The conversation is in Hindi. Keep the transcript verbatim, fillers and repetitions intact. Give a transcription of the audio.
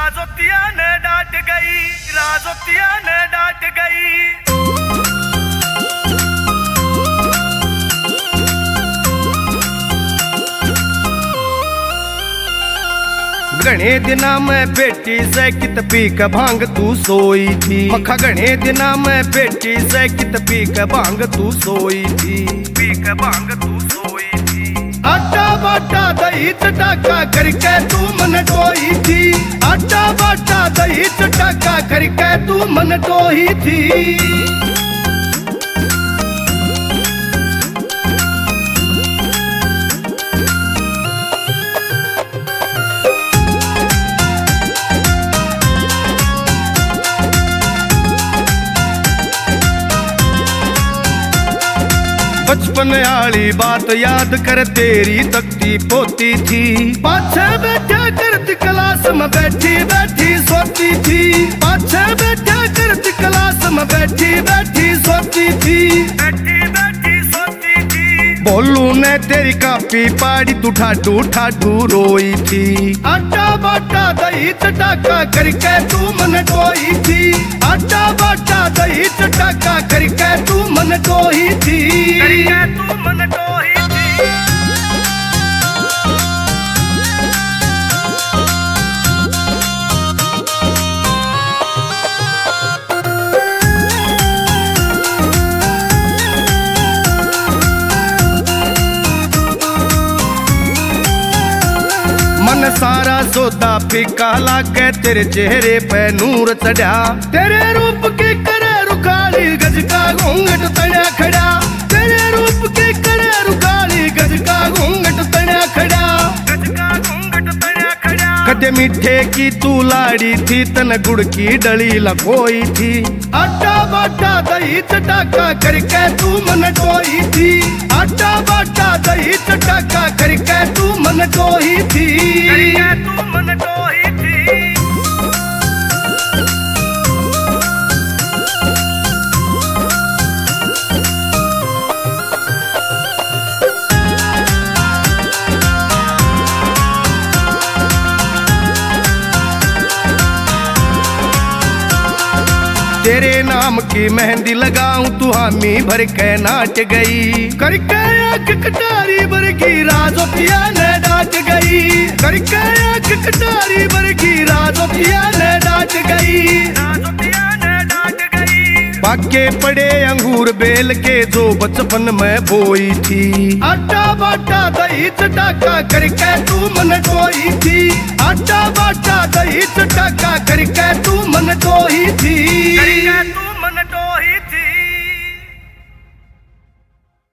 राजोतिया ने डांट गई, राजोतिया ने डांट गई। घने दिना में बेटी से कित पी के भांग तू सोई थी, मखा घने दिना में बेटी से कित पी के भांग तू सोई थी, पी के भांग तू सोई थी। आटा बाटा दही चटाका करके तू मन टोई थी, आटा बाटा दही चटाका करके तू मन टोई थी। बचपन आली बात याद कर तेरी तकती पोती थी, पाछे बैठा करती क्लास में बैठी बैठी सोती थी, पाछे बैठा करती क्लास में बैठी बैठी सोती थी, बैठी बैठी सोती थी। बोलू ने तेरी कापी पाड़ी तू ठाडू ठाडू रोई थी, आटा बाटा दही चटाका करके तू मन टोई थी, आटा बाटा दही चटाका करके तू मन टोई थी, करके तू मन टोई थी। मन सारा सोदा फीका लागे तेरे चेहरे पे नूर चढ़ा, तेरे रूप के करे रुखाली गज का घूंघट तड़ा खड़ा, तेरे रूप के करे रुखाली गज का घूंघट तड़ा खड़ा, गज का घूंघट तड़ा खड़ा। कदे मीठे की तू लाड़ी थी तन गुड़ की डली लखोई थी, आटा बाटा दही चटाका करके तू मन टोई थी, आटा बाटा दही चटाका करके तू मन टोई थी, करके तू मन टोई थी। तेरे नाम की मेहंदी लगाऊं तू हामी भर के नाच गई, करके आंख कटारी बरगी राजोतिया ने डांट गई, करके आंख कटारी बरगी राजोतिया ने डांट गई, राजोतिया ने डांट गई। बाके पड़े अंगूर बेल के जो बचपन में बोई थी, आटा बाटा दही चटाका करके तू मन टोई थी, आटा बाटा दही चटाका करके तू मन टोई थी।